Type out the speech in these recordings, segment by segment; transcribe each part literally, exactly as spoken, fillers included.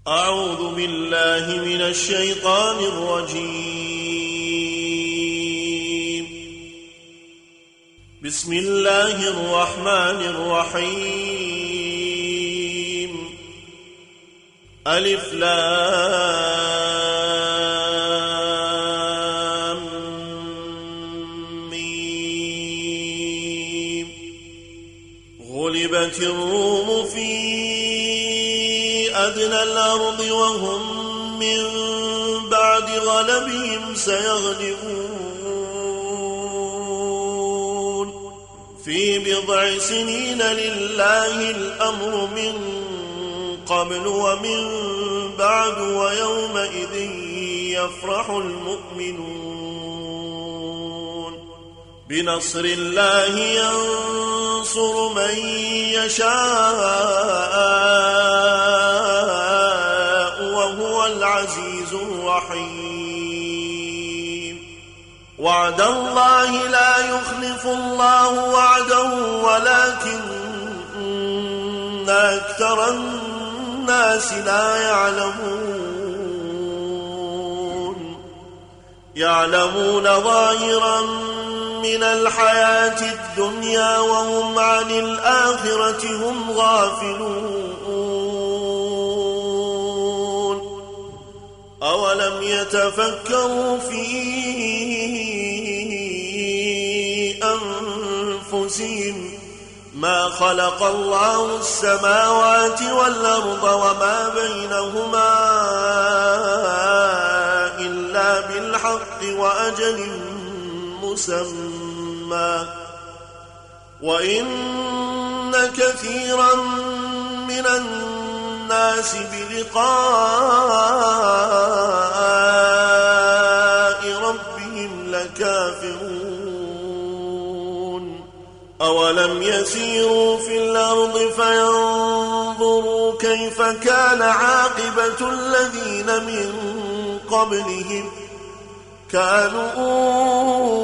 أعوذ بالله من الشيطان الرجيم. بسم الله الرحمن الرحيم. ألف لام ميم. غلبت الروم في أدنى الأرض وهم من بعد غلبهم سيغلبون في بضع سنين لله الأمر من قبل ومن بعد ويومئذ يفرح المؤمنون بنصر الله ينصر من يشاء وهو العزيز الرحيم. وعد الله لا يخلف الله وعده ولكن أكثر الناس لا يعلمون يعلمون ظاهرا من الحياة الدنيا وهم عن الآخرة هم غافلون. أولم يتفكروا في أنفسهم ما خلق الله السماوات والأرض وما بينهما إلا بالحق وأجل مسمى وإن كثيرا من الناس بلقاء ربهم لكافرون. أولم يسيروا في الأرض فينظروا كيف كان عاقبة الذين من قبلهم كانوا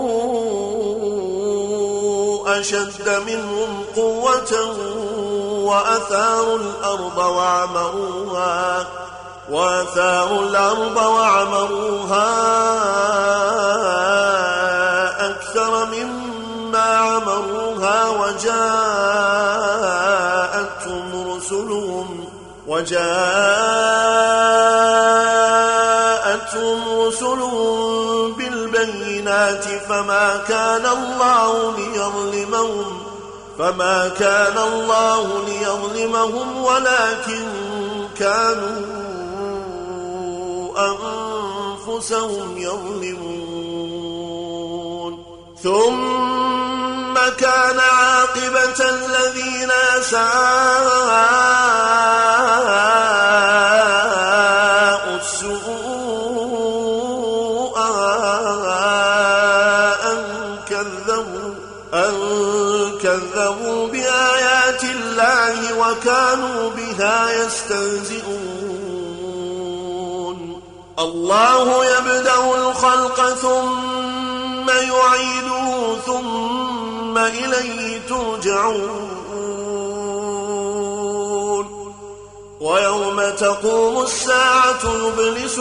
أشد منهم قوة وأثاروا الأرض وعمروها وأثاروا الأرض وعمروها أكثر مما عمروها وجاءتهم رسلهم وجاءتهم رسلهم بالبينات فما كان الله ليظلمهم فما كان الله ليظلمهم ولكن كانوا أنفسهم يظلمون. ثم كان عاقبة الذين أساءوا السوء أن كذبوا أن كذبوا بآيات الله وكانوا بها يستهزئون. الله يبدأ الخلق ثم يعيده ثم إليه ترجعون. ويوم تقوم الساعة يبلس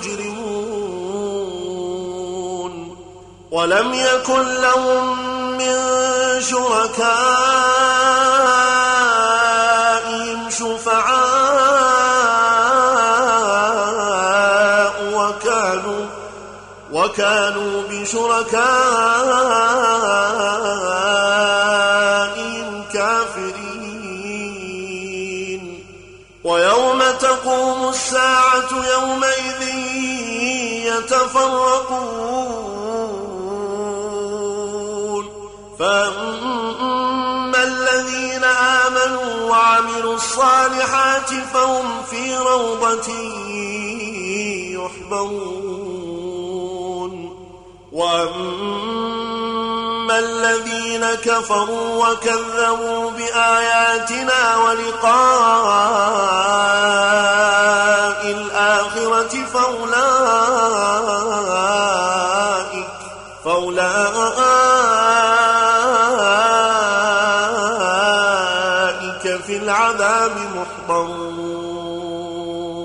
المجرمون ولم يكن لهم من شركائهم شفعاء وكانوا وكانوا بشركائهم كافرين. ويوم تقوم الساعة يومئذ يتفرقون فأما الذين آمنوا وعملوا الصالحات فهم في روضة يحبرون. وأما الذين كفروا وكذبوا بآياتنا ولقاء الآخرة فأولئك فأولئك في العذاب محضرون.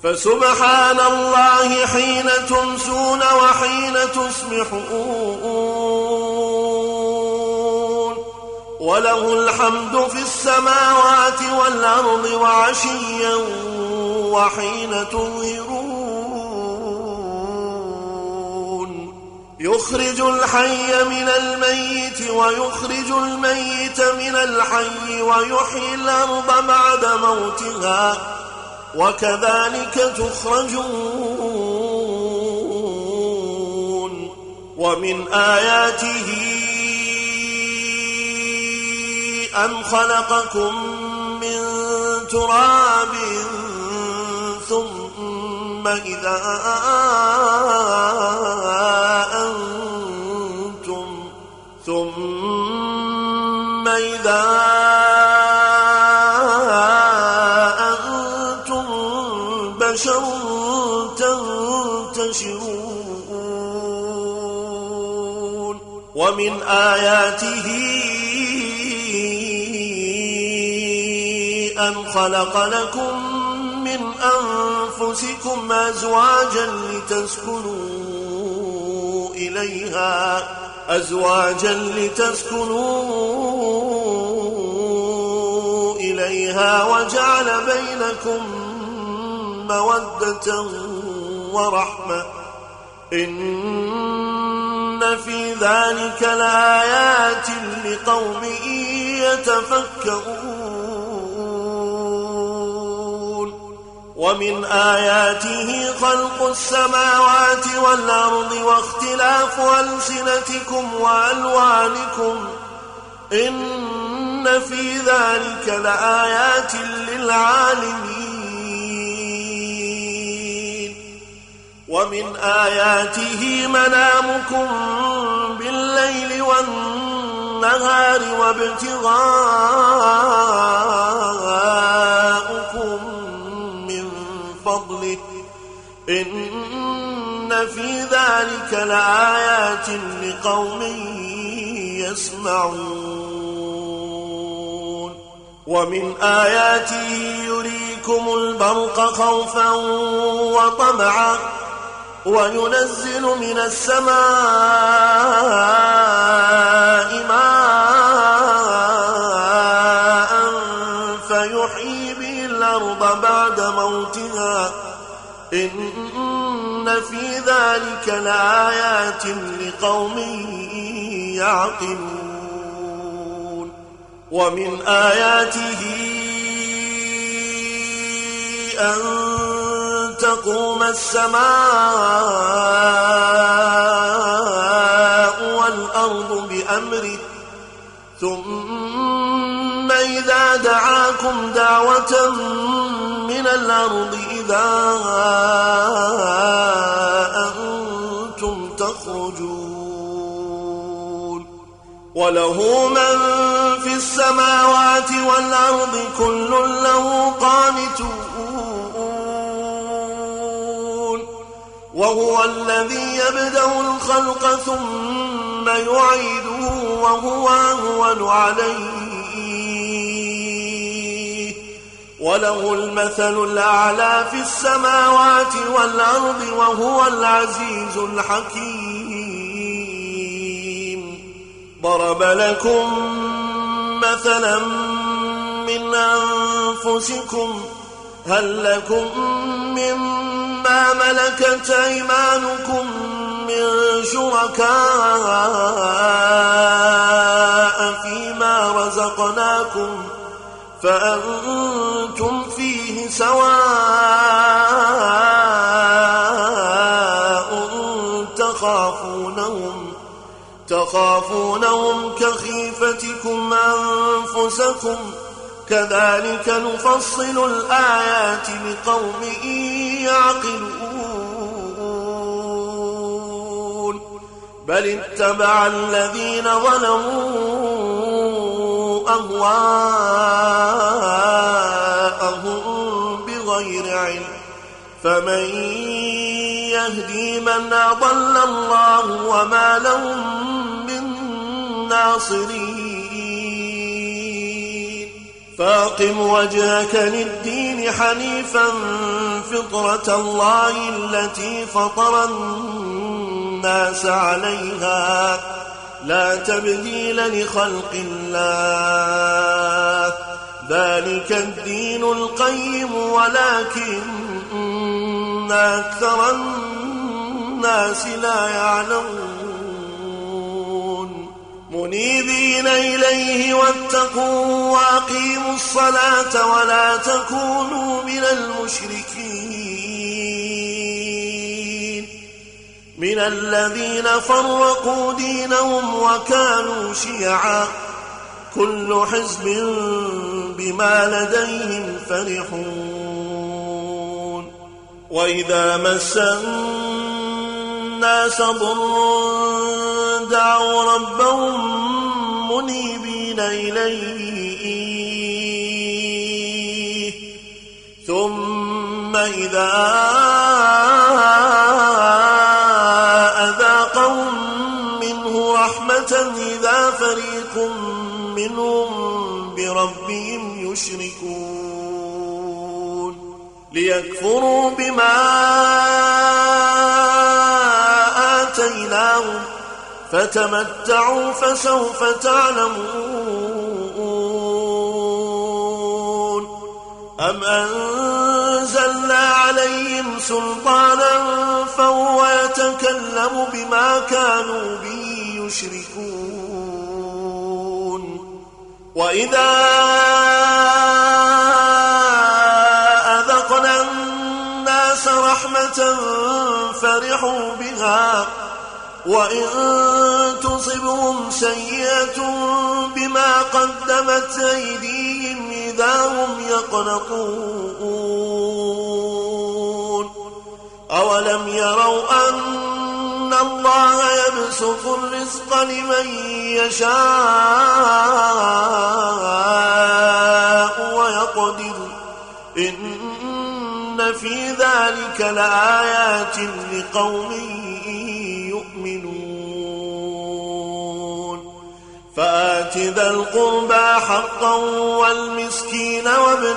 فسبحان الله حين تمسون وحين تصبحون وله الحمد في السماوات والأرض وعشيا وحين تظهرون يخرج الحي من الميت ويخرج الميت من الحي ويحيي الأرض بعد موتها وكذلك تخرجون ومن آياته أن خلقكم من تراب ثم إذا أنتم ثم إذا تنتشرون ومن آياته أن خلق لكم من أنفسكم أزواجا لتسكنوا إليها أزواجا لتسكنوا إليها وجعل بينكم مودة ورحمة إن في ذلك لآيات لقوم يتفكرون ومن آياته خلق السماوات والأرض واختلاف ألسنتكم وألوانكم إن في ذلك لآيات للعالمين ومن آياته منامكم بالليل والنهار وابتغاؤكم من فضله إن في ذلك لآيات لقوم يسمعون ومن آياته يريكم البرق خوفا وطمعا وينزل من السماء ماء فيحيي به الأرض بعد موتها إن في ذلك لآيات لقوم يعقلون ومن آياته أن تقوم السماء والأرض بأمره ثم إذا دعاكم دعوة من الأرض إذا أنتم تخرجون وله من في السماوات والأرض كل له قانتون وهو الذي يبدأ الخلق ثم يعيده وهو أهون عليه وله المثل الأعلى في السماوات والأرض وهو العزيز الحكيم ضرب لكم مثلا من أنفسكم هل لكم مما ملكت أيمانكم من شركاء فيما رزقناكم فأنتم فيه سواء تخافونهم تخافونهم كخيفتكم أنفسكم كذلك نفصل الآيات لقوم يعقلون بل اتبع الذين ظلموا أهواءهم بغير علم فمن يهدي من أضل الله وما لهم من ناصرين فاقم وجهك للدين حنيفا فطرة الله التي فطر الناس عليها لا تبديل لخلق الله ذلك الدين القيم ولكن أكثر الناس لا يعلمون منيبين إليه واتقوا وأقيموا الصلاة ولا تكونوا من المشركين من الذين فرقوا دينهم وكانوا شيعا كل حزب بما لديهم فرحون وإذا مس الناس ضر دعوا ربهم منيبين إليه ثم إذا أذاقهم منه رحمة إذا فريق منهم بربهم يشركون ليكفروا بما آتيناهم فتمتعوا فسوف تعلمون أم أنزلنا عليهم سلطانا فهو يتكلم بما كانوا به يشركون وإذا أذقنا الناس رحمة فرحوا بها وإن تصبهم سيئة بما قدمت أيديهم إذا هم يقنطون أولم يروا أن الله يبسط الرزق لمن يشاء ويقدر إن في ذلك لآيات لقوم يؤمنون فآت ذا القربى حقا والمسكين وابن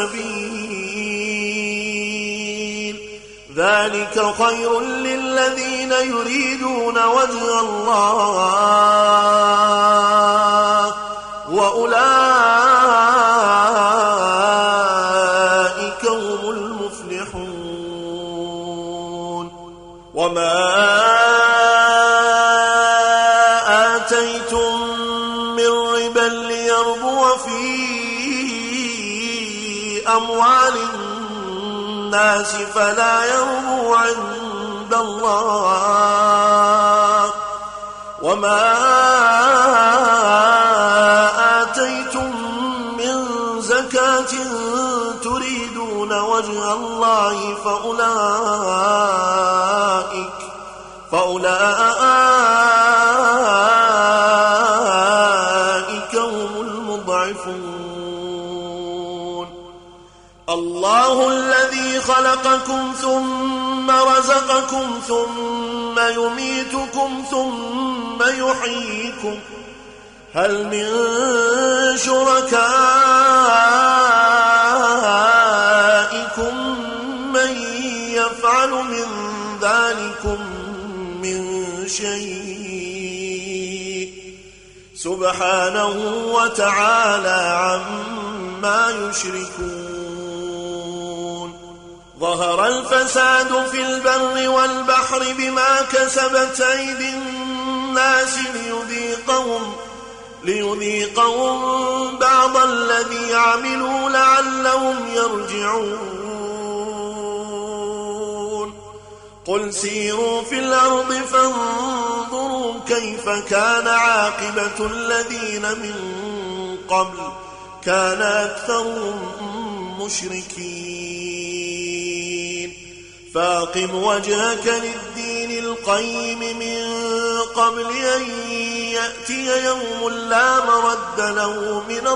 السبيل ذلك خير للذين يريدون وجه الله وأولئك هم المفلحون وما آتيتم من ربا ليربو في أموال الناس فلا يربو عند الله وما آتيتم من زكاة تريدون وجه الله فأولئك فأولئك هم المضعفون الله الذي خلقكم ثم رزقكم ثم يميتكم ثم يحييكم هل من شركائكم من يفعل من ذلكم من شيء سبحانه وتعالى عما يشركون ظهر الفساد في البر والبحر بما كسبت أيدي الناس ليذيقهم ليذيقهم بعض الذي عملوا لعلهم يرجعون قل سيروا في الأرض فانظروا كيف كان عاقبة الذين من قبل كان أكثرهم مشركين فاقم وجهك للدين القيم من قبل أن يأتي يوم لا مرد له من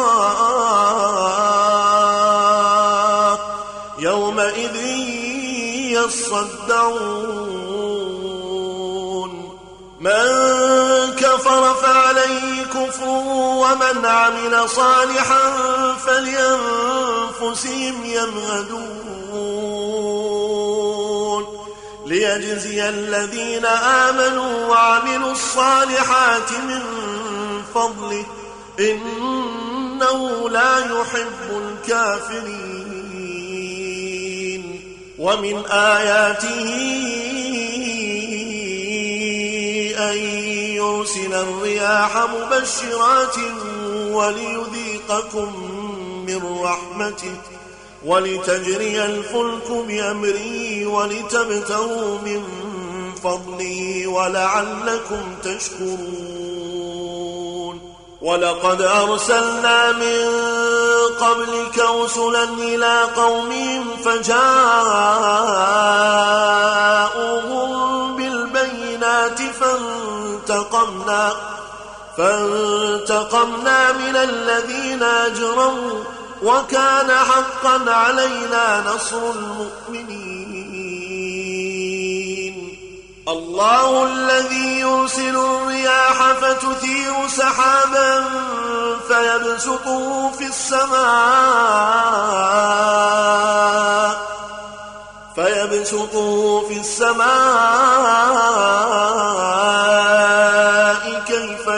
الله يومئذ يصدعون من كفر فعليه كفره كفروا ومن عمل صالحا فلأنفسهم يمهدون ليجزي الذين آمنوا وعملوا الصالحات من فضله إنه لا يحب الكافرين. ومن آياته أن يرسل الرياح مبشرات وليذيقكم من رحمته ولتجري الفلك بأمره ولتبتغوا من فضله ولعلكم تشكرون. ولقد أرسلنا من قبلك رسلا إلى قومهم فجاءوهم بالبينات فانتقمنا فانتقمنا من الذين أجرموا وكان حقا علينا نصر المؤمنين. الله الذي يرسل الرياح فتثير سحابا فيبسطه في السماء فيبسطه في السماء كيف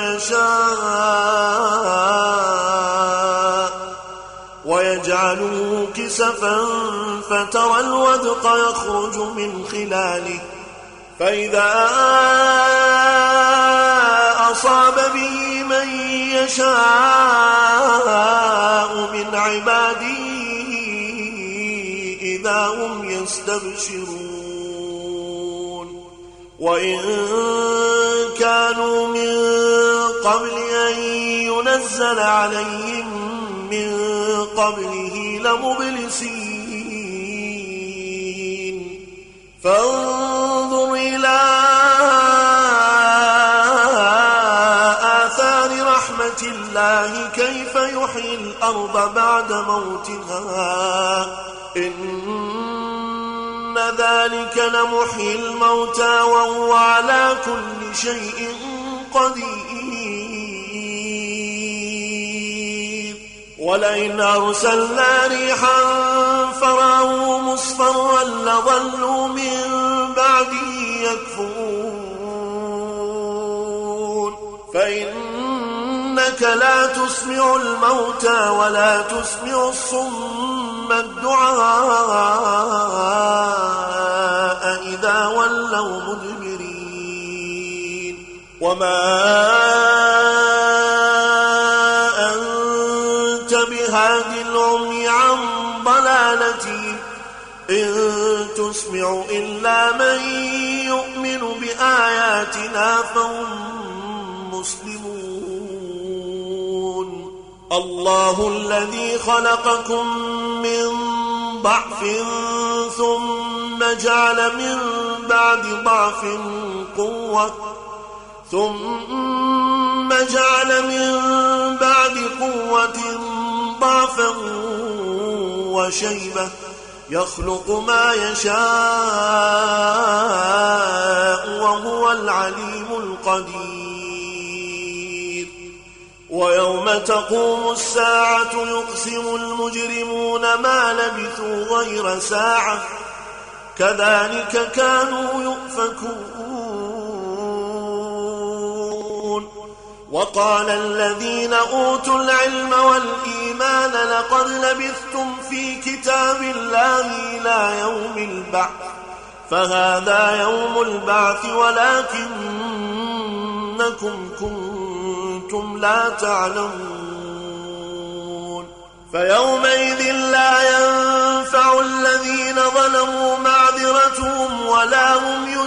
يشاء ويجعله كسفا فترى الودق يخرج من خلاله فإذا أصاب به من يشاء من عباده إذا هم يستبشرون. وإن كانوا من قبل أن ينزل عليهم من قبله لمبلسين. فانظر إلى آثار رحمة الله كيف يحيي الأرض بعد موتها إن ذلك لمحيي الموتى وهو على كل شيء قدير. ولئن أرسلنا ريحا فرأوه مصفرا لظلوا من بعده يكفرون. فإنك لا تسمع الموتى ولا تسمع الصم الدعاء إذا ولوا مدبرين. وما أنت بهاد العمي عن ضلالتهم إن تسمع إلا من يؤمن بآياتنا فهم مسلمون. الله الذي خلقكم من ضعف ثم جعل من بعد ضعف قوة ثم جعل من بعد قوة ضعفا وشيبة يخلق ما يشاء وهو العليم القدير. ويوم تقوم الساعة يقسم المجرمون ما لبثوا غير ساعة كذلك كانوا يؤفكون. وقال الذين أوتوا العلم والإيمان لقد لبثتم في كتاب الله إلى يوم البعث فهذا يوم البعث ولكنكم كنتم لا تعلمون. فيومئذ لا ينفع الذين ظلموا معذرتهم ولا هم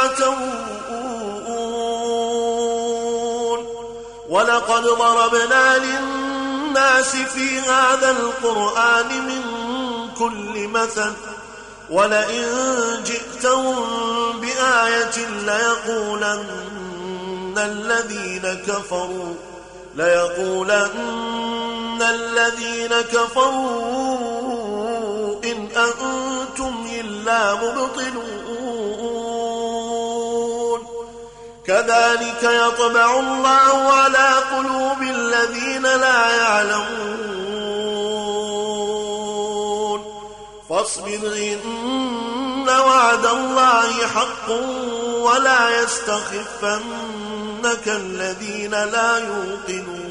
يستعتبون. ولقد ضربنا للناس في هذا القرآن من كل مثل ولئن جئتهم بآية ليقولن الذين كفروا ليقولن الذين كفروا إن أنتم إلا مبطلون. كذلك يطبع الله على قلوب الذين لا يعلمون فاصبر إن وعد الله حق ولا يستخفنك الذين لا يوقنون